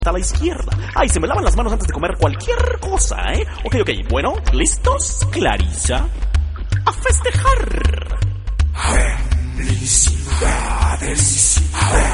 a la izquierda. Ay, se me lavan las manos antes de comer cualquier cosa, ¿eh? Ok, bueno, ¿listos? Clarissa, a festejar. Felicidades.